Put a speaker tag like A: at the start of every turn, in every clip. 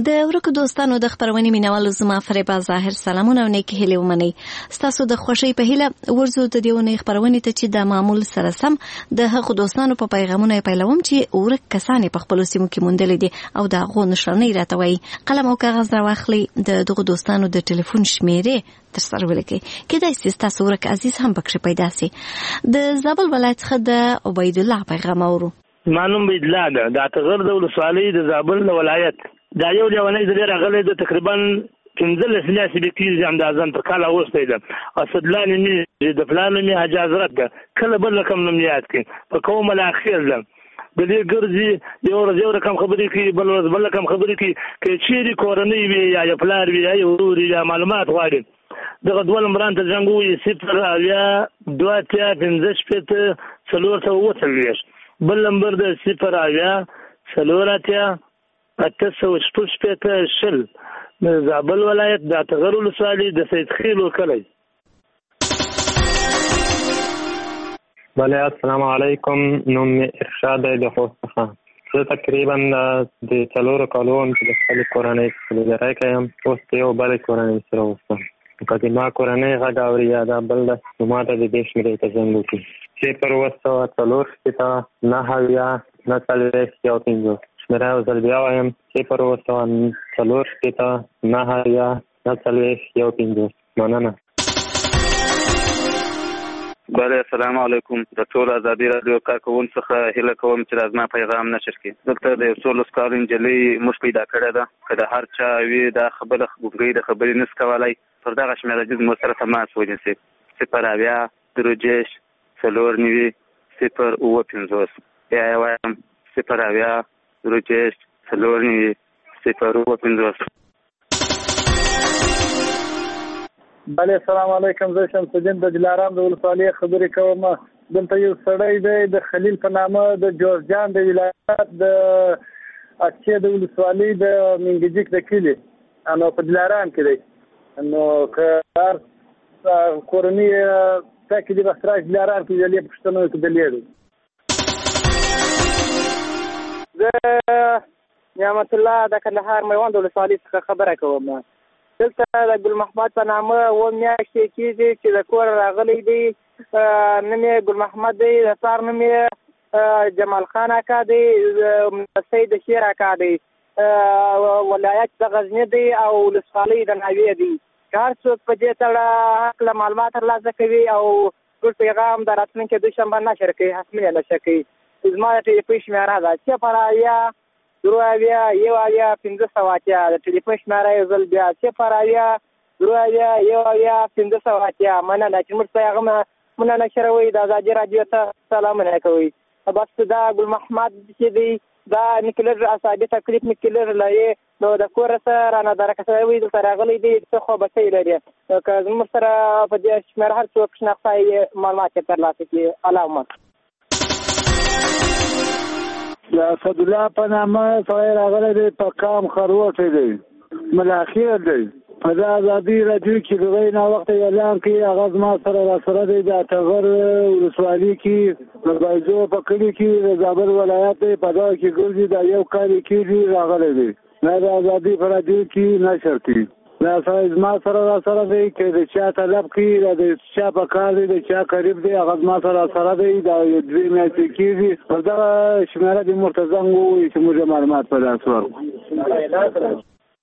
A: د ورکو دوستانو د خبرونې مینوالو زما فریبا ظاهر سلامونه او نیک هیلې ومنئ. ستاسو د خوښۍ په هیله ورځو د دې ونې خبرونې ته چې د معمول سره سم د هغو دوستانو په پیغامونو پیلوم چې ورک کسان په خپلو سیمو کې موندلي دي او د هغو نښانې راته وایي. قلم او کاغذ راواخلئ، د دغو دوستانو د ټلیفون شمیرې تر سره ولیکئ. کېدای شي ستاسو ورک عزیز هم پکښې پیدا سي. د زابل ولایت څخه د عبیدالله پیغام اورو.
B: ما نوم عبیدالله ده، د اتغر د ولسوالۍ د زابل ولایت. دا یو لیونی زه راغلی د تقریبا 15 میاشتې به کېږي همدازن تر کال اوستی ده. اسدالله نومې د پلار نوم یې حاجي حضرت ده، کله بل رقم نوم یاد کړي، په قوم الاخیر ده. د دې ګرځي یو ورځ یو رقم خبرې کوي، بل ورځ بل رقم خبرې کوي. که چیرې کورنۍ وي یا پلار وي یا ورور وي یا معلومات غواړي، دغه دوه نمبران ته زنګ ووایي 0 2 3 5 6 4 بل نمبر د 0 4 8 د زابل ولایت د اتغر ولسوالۍ د سید خیلو کلی.
C: بله السلام علیکم، نوم ارشاد د خوست څخه. زه تقریبا د 4 کالو چې د خپلې کورنۍ څخه لیدری کوم. اوس د یو بلې کورنۍ سره اوسم. که د ما کورنۍ غږ اوري یا دا بل ده، نو ما ته د دې شمېرې ته زنګ وکړي 0 9 9 50. شمېره یو ځل بیا وایم 0 9 50. مننه.
D: بله السلام علیکم، د ټول ازادي راډیو کارکوونکو څخه هیله کوم چې زما پیغام نشر کړي. دلته د 14 کالو نجلۍ موږ پیدا کړې ده، که د هر چا وي دا خبره ګونګۍ د خبرې نس کولی، پر دغه شمېره جز مو سره تماس ونیسي 0 3 4 9 0 50. بیا یې وایم 0 3 4 9 0 50.
E: بله السلام علیکم، زه شمس الدین د دلارام د ولسوالۍ خبرې کوم. دلته یو سړی دی د خلیل په نامه د جوزجان د ولایت د اچې د ولسوالۍ د منګجیک د کلي، نو په دلارام کې دی. نو که هر کورنۍ څه کې د بستراج دلارام کې دلې پوښتنه کې دلې دی.
F: زه نعمت الله د کندهار میوند ولسوالۍ څخه خبره کوم. دلته د ګل محمد په نامه 2 میاشتې کېږي چې د کور راغلی دی. نوم یې ګل محمد دی، د پلار نوم یې جمال خان اکا دی، سید شیر اکا دی. ولایت د غزني دی او ولسوالۍ د ناوې دی. که هر څوک په دې تړه هکله معلومات ترلاسه کوي او ټول پیغام د راتلونکي دوشنبه نشر کوي، حتمي نشر کوي. زما د ټلیفون شمېره ده 0 2 500. د ټلیفون شمېره یو ځل بیا 0 2 500. مننه چې موږ ته هغه مننه شروي د ازادي راډیو ته سلامونه کوي. بس دا ګل محمد چې دی دا نکلر اصابي تکلیف نکلر لای نو د کور سره رانه درکسوي دلته راغلی دی څه خو بچی لري. که موږ سره په دې شمېره هر څوک شناخته معلومات ترلاسه کړي. علامت
E: د اسدالله په نامه سړی راغلی دی، په قام خروټی دی، ملاخیر دی. په دا ازادي راډیو کې د نه وخت اعلان کوي، هغه زما سره راسره دی د اتغر ولسوالۍ کې د بایزو په کلي کې د زابل ولایت دی. په دغه کې ګرځي، دا یو کال کېږي راغلی دی. دا د ازادي په راډیو کې نشر کوي. دا سړی زما سره راسره دی، که د چا طلب کوي، د چا په کار دی، د چا قریب دی، هغه زما سره راسره دی. دا 2 میاشتې کېږي. پر دغه شمېره دې موږ ته زنګ ووایي چې موږ معلومات په لاس ورکړو.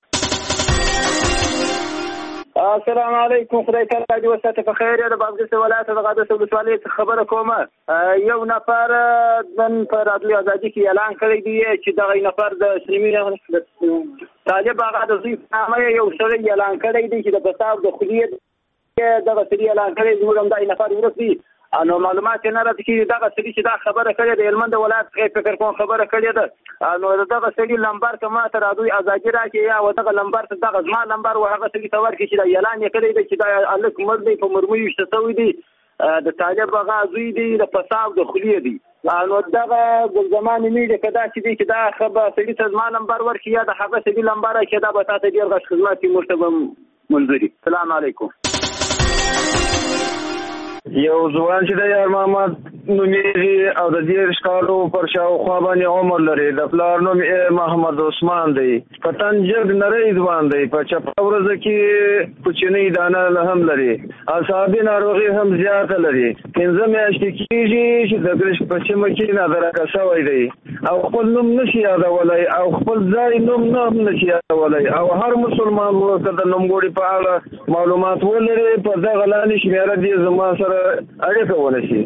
F: السلام علیکم، خدای تعالی دې وساته په خیر. د بادغیس ولایت د غادس ولسوالۍ څخه خبره کوم. یو نفر نن په رادیو ازادي کې اعلان کړی دی چې دغه نفر د اسلامي طالب هغه د زوی په نامه یو سړی اعلان کړی دی چې د پساب د خلیې دغه سړي اعلان کړی دی. موږ هم دا نفر ورسي نو معلومات نه راځي چې دغه سړي چې دا خبره کړې ده هلمند ولایت څخه فکر کوم خبره کړې ده. نو دغه سړي لمبر که ما ته رادیو ازادي راکړي یا دغه لمبر ته دغه زما لمبر و هغه سړي ته ورکړي چې دا اعلان یې کړی دی چې دا هلک مړ دی، په مرمۍ ویشته شوی دی، د طالب هغه زوی دی، د پساب د خلیې دی. نو دغه ګلزمان نومېږي، که داسې دی چې دا خبره سړي ته زما لمبر ورکړي یا د هغه سړي لمبر چې دا به تا ته ډېر غټ خدمت وي، موږ ته به منظور وي. سلام علیکم.
G: یو ځوان چې د یار محمد نومیږي او د 10 کالو پر شاوخوا باندې عمر لري. د پلار نوم محمد عثمان دی. په تن جګ نری ځوان دی. په چپه ورځ کې کوچنی دانه هم لري. اعصابي ناروغي هم زیاته لري. 15 میاشتې کېږي چې د ګرش په سیمه کې نادرکه شوی دی او خپل نوم نشي یادولی او خپل ځای نوم نه هم نشي یادولی او هر مسلمان ورته د نومګوړي په اړه معلومات ولري په دغه لاندې شمیره دې زما سره اړیکه ونشي.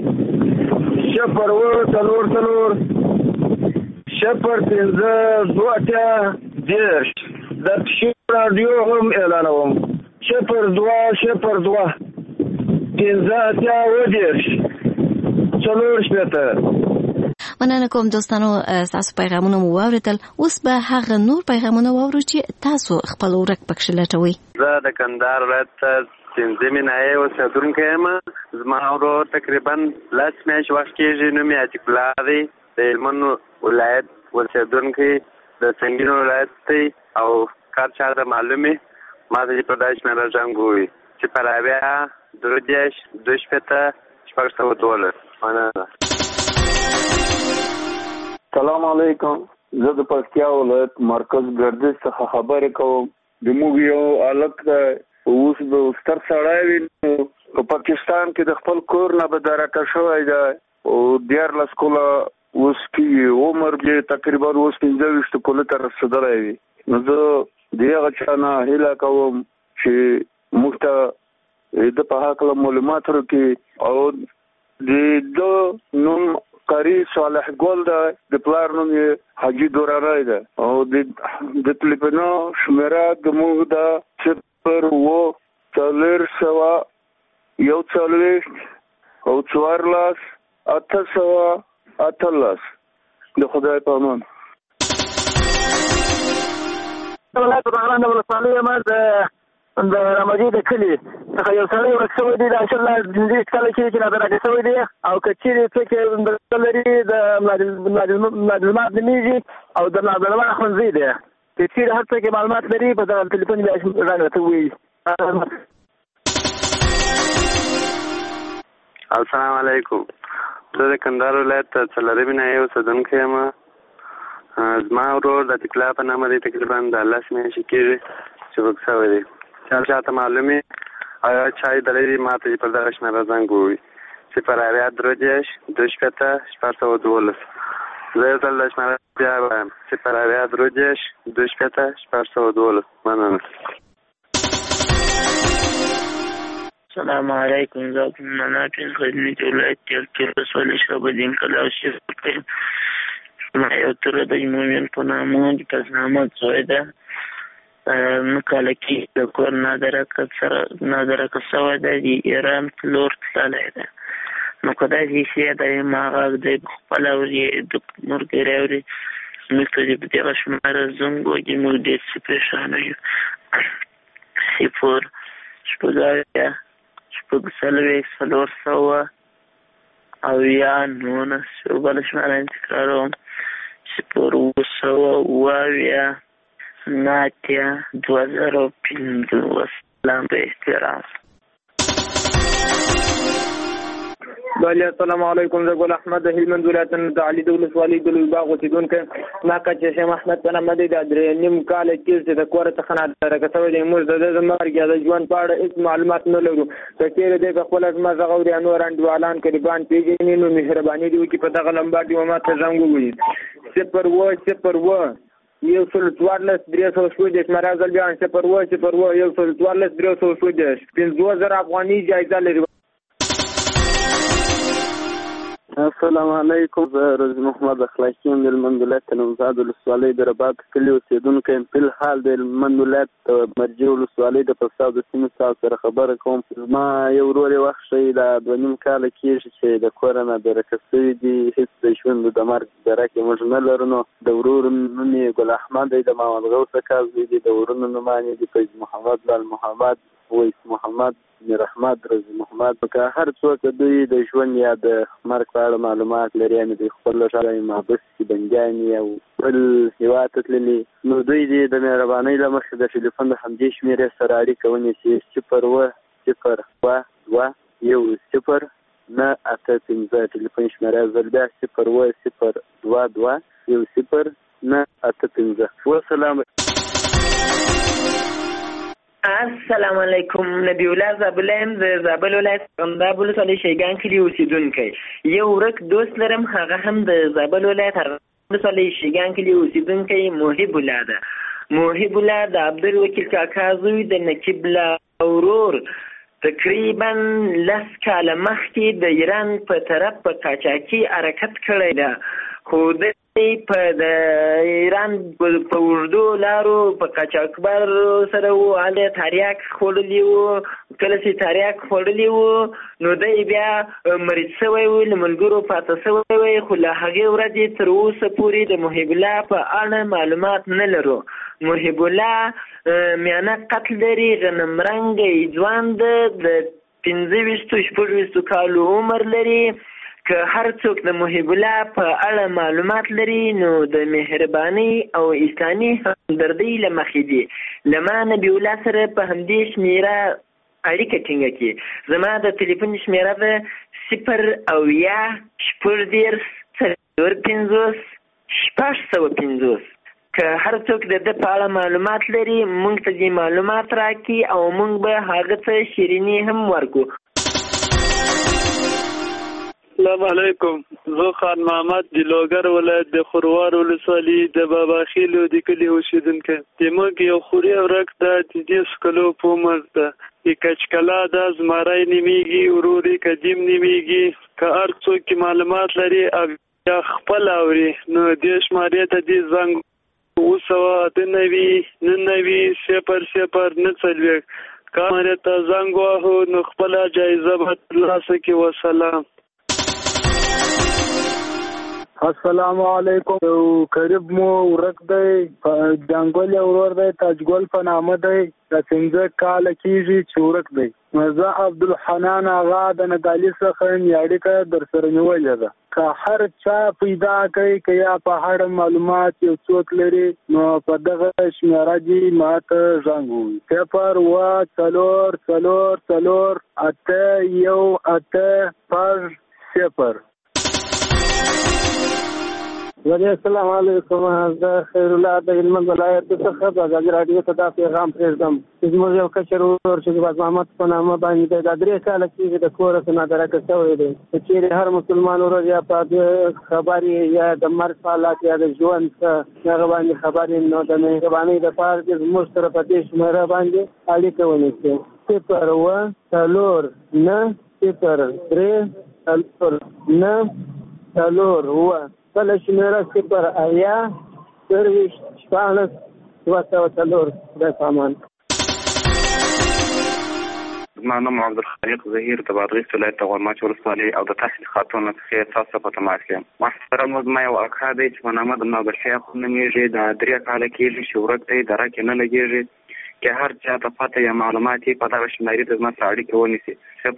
G: 0 د پښتو رادیو هم اعلانوم 02
A: مننه کوم دوستانو تاسو پیغامونه مو واوریدل. اوس به هغه نور پیغامونه واورو چې تاسو خپل ورک پکښ لټوي.
H: زه د کندهار ولایت سنځمې ناحیې اوسېدونکی یم. زما ورور تقریبا 10 میاشتې وخت کېږي. نوم یې عتیق الله دی. د هلمند ولایت اوسېدونکی د سنګین ولایت دی او کار چاته معلومې ما ته چې په دا شمېره زنګ ووایي چې په رابعه 2 مننه.
I: سلام علیکم. زه د پکتیا ولایت مرکز ګردیز څخه خبرې کوم. د موږ یو هلک اوس به ستر سړی وي په پاکستان کې د خپل کور نه به درکه شوی دی او 14 کاله اوس کې عمر یې تقریبا اوس 25 کاله ته رسېدلی وي. نو زه د هغه چا نه هیله کوم چې موږ ته د په هکله معلومات ورکړي او د نوم قاری صالح ګل دی. د پلار نوم یې حاجي دورانی دی او د تلیفون شمیره د موږ د 0 او 14 818. د خدای په امان.
F: ولایت بغلان د ولسوالۍ یم. د رمجي د کلي څخه یو سړی ورک شوی دی. د 15 کاله کېږي چې نادرکه شوی دی او که چېرې څوک لري د ملازمات نومیږي او د نادرمه ښوونځی دی. که چېرې هر څوک معلومات لري په دغه تلیفون بیا رنګ راته ووایي.
H: السلام علیکم. زه د کندهار ولایت 4 ناحیې اوسېدونکی یم. زما ورور د عتیق الله په نامه دی. تقریبا د 10 میاشتې کېږي چې ورک شوی دی. چاته معلومې او چا یې دلی ما ته چې پر دغه شمېره زنګ ووایي چې په رابعه 2 زه یو ځل د شمېره بیا وایم چې په رابعه 2 مننه.
J: السلام علیکم. زه مناطق خدمت ولایت ولسوالۍ شعبالدین کلا اوسېدونکی. ما یو تره د مومن په نامه د پزنامت زوی ده. 9 کاله کې د کور نادرکه شوی دی. د ایران په لور تللی دی. نو که داسې شی دی ما غږ دی خپله اوري د ملګري اوري موږ ته دې په دغه شمېره زنګ وکړي. موږ ډېر څه پرېشانه یو. 0 او یا 19 یو بله شمېره انتقالوم 0 سلام به احترام.
K: بله السلام علیکم. زه ګل احمد د هلمند ولایت د علي د ولسوالۍ د لوی باغ اوسېدونکی. ما کچې شیم احمد په نامه دی. د 3 کاله کېږي چې د کوره څخه نادرکه شوی دی. موږ د مرګ یا د ژوند په اړه هېڅ معلومات نه لرو. که چېرې دی په خپله زما غږ اوري یا نور انډیوالان قریبان پېژني نو مهرباني دې وکړي په دغه نمبر دې ما ته زنګ ووهي 0 114 مرا ځل بیا 0 114 50,000 افغاني جایزه لري.
I: السلام علیکم. زه رضی محمد اخلاقی یم د هلمند ولایت نوزاد ولسوالۍ د رباط کلي اوسېدونکی یم. فلحال د هلمند ولایت مرجع ولسوالۍ د پساو د سیمې تاسو سره خبره کوم. زما یو ورور یې وخت ښیي دا 2 کاله کېږي چې د کوره نادرکه شوي دي. هېڅ د ژوند د مرګ دره کې موږ نه لرو. نو د ورور نوم یې ګل احمد دی. د محمد غوث اکا زوی دی. د ورونو نومان دي فیض محمد، لال محمد، ویس محمد، میر احمد، رضی محمد. که هر څوک دوی د ژوند یا د مرګ په اړه معلومات لري یعنې دوی خپل ژبه محبس کې بندیان او بل هېواد ته تللي نو دوی دې د مهربانۍ له مخې د ټلیفون د همدې شمېرې سره اړیکه ونیسي 0 0 2 0 ټلیفون شمیره زر بیا 02022 والسلام.
L: السلام علیکم. نبی الله زابله یم د زابل ولایت ارغنداب ولسوالۍ شیګان کلي اوسېدونکی. یو ورک دوست لرم، هغه هم د زابل ولایت ارغنداب ولسوالۍ شیګان کلي اوسېدونکی محب الله ده. محب الله د عبدالوکیل کاکا زوی د نقیب الله ورور تقریبا 10 کاله مخکې د ایران په طرف په قاچاقي حرکت کړی ده، خو په د ایران په اوږدو لارو په قاچاقبر سره و، هلته تریاک خوړلي وو. کله چې تریاک خوړلي وو نو دی بیا مریض شوی و، له ملګرو پاته شوی وی، خو له هغې ورځې تر اوسه پورې د محب الله په اړه معلومات نه لرو. محب الله میانه قتل لري، غنم رنګی ځوان ده، د 25-26 کالو عمر لري. که هر څوک د محب الله په اړه معلومات لري نو د مهرباني او انساني همدردۍ له مخې دي له ما نبي الله سره په همدې شمېره اړیکه ټینګه کړي. زما د ټلیفون شمېره ده 080-450-650. که هر څوک د ده په اړه معلومات لري موږ ته دې معلومات راکړي او موږ به هغه څه شیریني هم ورکړو.
M: السلام علیکم. زه خان محمد د لوګر ولایت د خروار ولسوالۍ د بابا خیلو د کلي اوسېدونکی. زموږ یو خوري ورک ده، 30 کلو په عمر ده. کچکلا ده، زمری نومیږي، ورور یې قدیم نومیږي. که هر څوک معلومات لري او یا خپل اوري نو دې شمارې ته دې زنګ 098-99-009 کامرې ته زنګ واهو نو خپله جایزه به ترلاسه کړي. وسلام.
E: السلام علیکم. یو قریب مو ورک دی، جنګل ورور دی، تاجګل په نامه دی، د 15 کاله کېږي چې ورک دی. زه عبدالحنان آغا د نګالي څخه اړیکه در سره نیولې ده. که هر چا پیدا کوي که یا په اړه معلومات یو څوک لري نو په دغه شمېره دې ما ته زنګ ووهي. 0-4-4-4-8-1-8-0.
N: السلام علیکم. زه خیر الله د هلمند ولایت څخه د ازادي راډیو ته دا پیغام پرېږدم. زموږ یو کشر ورور چې د باز محمد په نامه باندې د 3 کاله کېږي د کوره څخه نادرکه شوی دی. که چېرې هر مسلمان ورور یا په خبرې یا د مرګ په حالات یا د ژوند هغه باندې خبرې نو د مهربانۍ دپاره چې زموږ سره په دې شمېره باندې اړیکه ونیسي. 0-9-0-3-9-4 بله شمېره 0-8-14-16-204 د سامان.
D: زما نوم عبدالخالق ظهیر د بادغیس ولایت د غورماچ ولسوالۍ او د تحصیل خاتون څخه تاسو په تماس یم. محترم زما یو اکا دی چې په نامه د نابلشي خو نومیږي، د 3 کاله کېږي چې ورک دی، دره کې نه لګېږي. که هر چا ته پته یا معلومات یې په دغه شمېرې ته زما سره اړیکه ونیسي.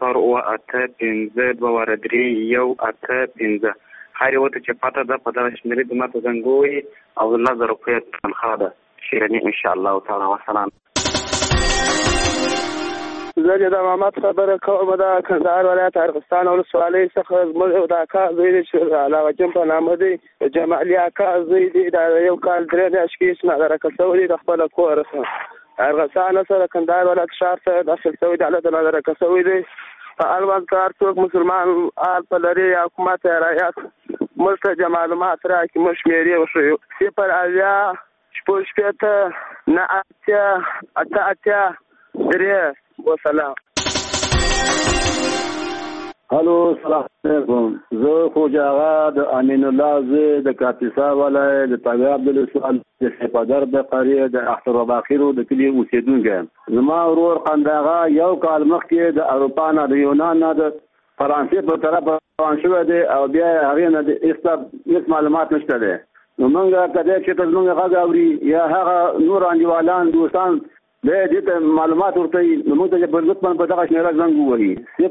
D: 0-8-15-2-3-1-8-5. هر یو ته چې پته ده په دغه شمېرې ته ماته زنګ ووهي او 1000 روپۍ تنخواه ده شیریني انشاءالله تعالی. وسلام.
N: زه د محمد خبره کوم د کندهار ولایت ارغستان ولسوالۍ څخه. زموږ یو د اکا زوی دی چې علاوه جان په نامه دی، جمالي اکا زوی دی. د یو کال 3 میاشتې کېږي چې نادرکه شوی دی د خپله کوره څخه. ارغستان سره کندهار ولایت ښار ته داخل شوی دی، هلته نادرکه شوی دی. په اړوند کار څوک مسلمان په لري یا حکومت یا رعیت موږ ته معلومات راکړي، موږ شمېرې وښیو. 0-8-9-8-3. وسلام.
O: الو سلام علیکم. زه خوجا آغا د امین الله زوی د کاپیسا ولایت د طبیعت ولسوالۍ د سپدر د قریه د اختر باخیرو د کلي اوسېدونکی. زما ورور قنداغا یو کال مخکې د اروپا نه د یونان نه د فرانسې په طرف روان شوی دی او بیا هغې نه د هېڅ معلومات نشته دی. نو موږ کدی چې ته زموږ غږ اوري یا هغه نور انډیوالان دوستان دی دې ته معلومات ورکوي نو موږ ته په لطفا په دغه شمېره زنګ ووهي.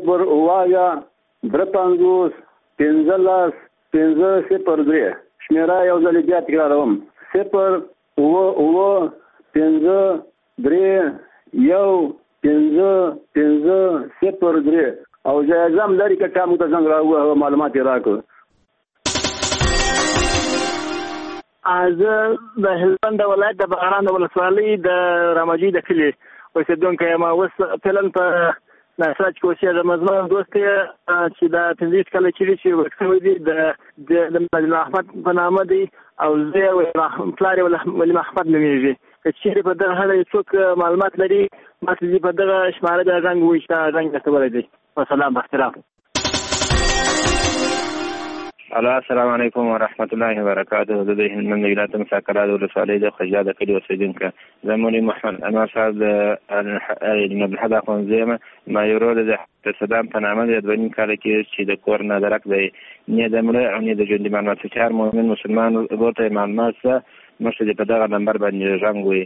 O: 0-8-15-15-003 شمېره یو ځل بیا تکراروم. 0-8-15-3-1-5-5-0-3 او جایزه هم لري که موږ ته زنګ راووهه معلومات یې راکړو.
B: زه د هلمند ولایت د بغران د ولسوالۍ د رامجي د کلي اوسېدونکی یم. اوس فعلا په ناسراج کې اوسېږم. زما دوست چې دا 15 کاله چې ورک شوی دی د ولي محمد په نامه دی او زه پلار یې ولي محمد نومېږي. که چېرې په دغه اړه څوک معلومات لري ما ته په دغه شماره بیا زنګ ووایي چې دا زنګ رسولی دی. وسلام باحترام.
P: السلام علیکم ورحمت الله وبرکاته. د هلمند ولایت مساکرات ولسوالۍ د خجا د کلي اوسېدونکی زه مولوي محمد انور صاحب د عبدالحد اخوندزی یم. ما یو ورور د صدام په نامه دی 2 کاله کې چې د کور نه درک دی نه د مړه او نه د ژوندي معلومات څه هر مؤمن مسلمان ورته معلومات څه مخکې په دغه نمبر باندې زنګ ووایي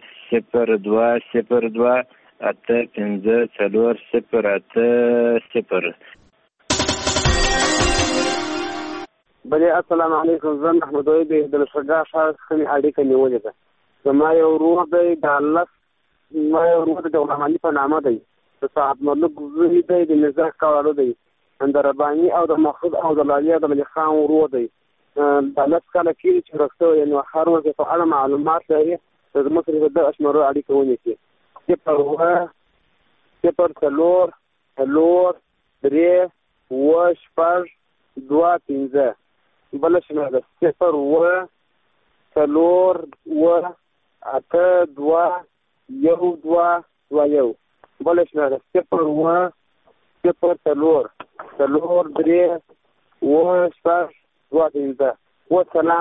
P: 0202854080.
N: بلې السلام علیکم. زه محمد وحید د لشګا ښار څخه اړیکه نیولې ده. زما یو ورور دی د غلام علي په نامه دی. د صاحب ملک زوی دی د مزاح کاوالو دی. د رباني او د مقصود او د لالي او د ملک خان ورور دی. د 10 کاله کېږي چې ورک شوی یعنې هر ورځ په اړه معلومات لري. زموږ سره د دغه شمېرو اړیکه ونیسي 0 بله شمېره ده 0 بله شمېره ده 0 والسلام.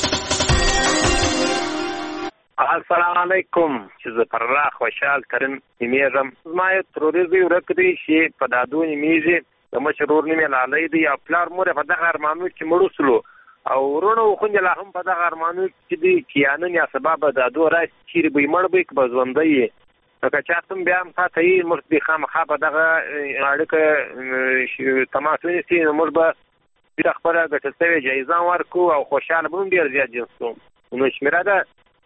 Q: السلام علیکم. چې زه فرخ خوشحال ترین نومېږم. زما یو تروري زوی ورک دی چې په دادو نومېږي. د مشر ورور نوم یې لالی دی او پلار مور یې په دغه ارمانو کې مړ شولو او وروڼه و خویندې لا هم په دغه ارمانو کې دي چې یا نن یا سبا به دادو راشي چیرې به یې مړ به یې که به ژوندی یې. نو که چا څه بیا هم پاته یي موږ دې خامخا په دغه اړیکه تماس ونیسي نو موږ به بیا خپله ګټل شوې جایزه ورکړو او خوشحاله به هم ډېر زیات جنس کوو. نو شمېره ده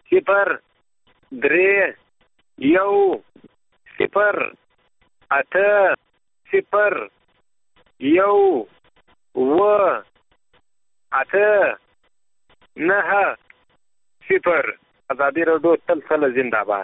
Q: 08090. ازادي راډیو تل زنده باد.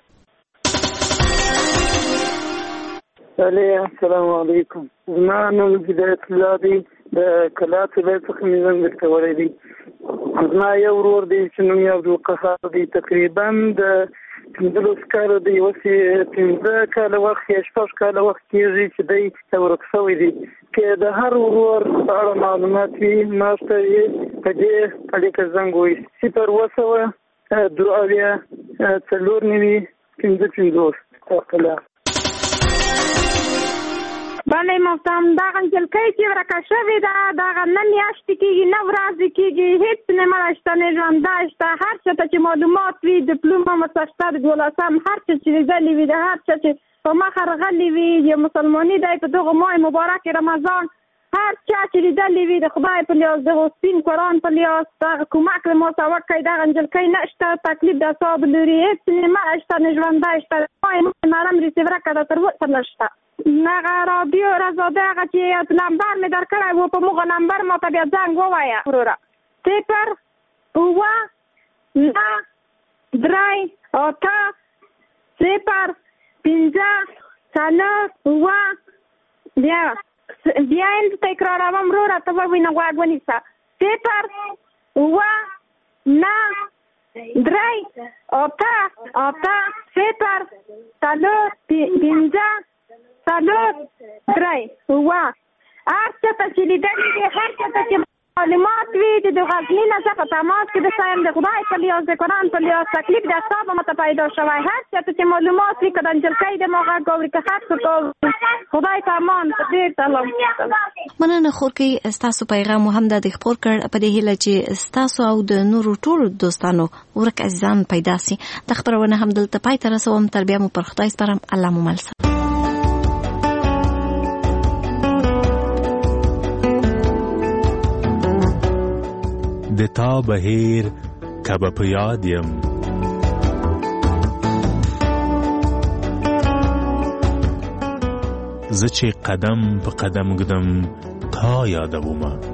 R: السلام علیکم. زما نوم هدایت الله دی. د کلات ولایت څخه مې زنګ درکولی دی. زما یو ورور دی چې نوم یې عبدالقهار دی. تقریبا د 15 کاله دی. اوس یې 15 کاله وخت یا 6 کاله وخت کېږي چې دی ورک شوی دی. که د هر ورور په اړه معلومات وي ما ته یې په دې اړیکه زنګ ووایي 0
S: بله محترم. دغه نجلۍ چې ورکه شوې ده دغه نه میاشتې کېږي نه ورځې کېږي هېڅ نه مړه شته نه ژوندی شته. هر چا ته چې معلومات وي ډیپلوم هم ورته شته د 12 هر څه چې لیدلي وي د هر چا چې په مخه راغلي وي یا مسلماني دی په دغه ماه مبارک رمضان هر چا چې لیدلي وي د خدای په لیاس د سپین قرآن په لیاس دغه کومک له ما ته وکړئ. دغه نجلۍ نه شته تکلیف د اعصاب لري هېڅ نه مړه شته نه ژوندی شته. مرم ریسیوره کړه تر اوسه نه شته. هغه رادیو رضاده هغه چې نمبر مې درکړی و په موږ نمبر ما ته بیا زنګ ووایه وروره 0 بیا یې تکراروم وروره ته به وینه غوږ ونیسه 0 هر څه ته چې لیدلي دي هر څه ته چې معلومات وي د غزني نه زه په تماس کې د سایم د خدای په لیاس د قرآن په لیاس تکلیف د اعصابو ماته پیدا شوی هر څه ته چې معلومات وي که د نجلۍ د ما غږ اوري که خط کوي خدای ته امان ډېر سلام.
A: مننه خورکۍ. ستاسو پیغام مو هم د خپور کړ په دې هیله چې ستاسو او د نورو ټولو دوستانو ورک عزیزان پیدا سي. د خبرونه هم دلته پای ته رسوم. تر بیا مو پر خدای سپارم. الله مو مل شه.
T: د تا بهیر کبه په یاد یم زه چې قدم په قدم ګدم تا یادومه